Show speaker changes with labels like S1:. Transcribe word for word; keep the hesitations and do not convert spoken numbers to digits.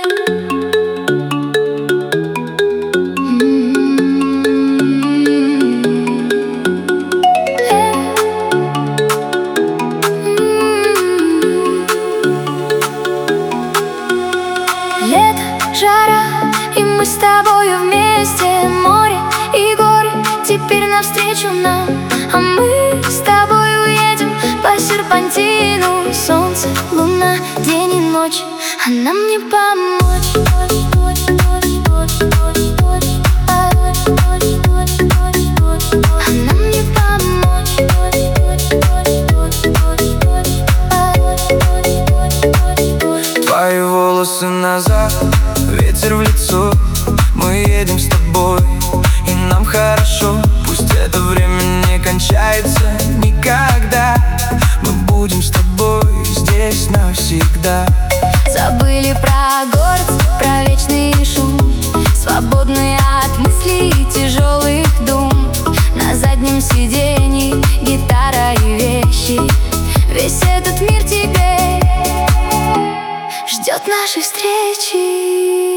S1: Лето, жара, и мы с тобою вместе. Море и горы теперь навстречу нам. А мы с тобой уедем по серпантину. Солнце, луна, день и ночь, а нам не помочь. А нам не помочь.
S2: Твои волосы назад, ветер в лицо. Мы едем с тобой, и нам хорошо. Пусть это время не кончается никогда. Мы будем с тобой здесь навсегда.
S1: Забыли про город, про вечный шум, свободные от мыслей и тяжелых дум. На заднем сиденье гитара и вещи. Весь этот мир теперь ждет нашей встречи.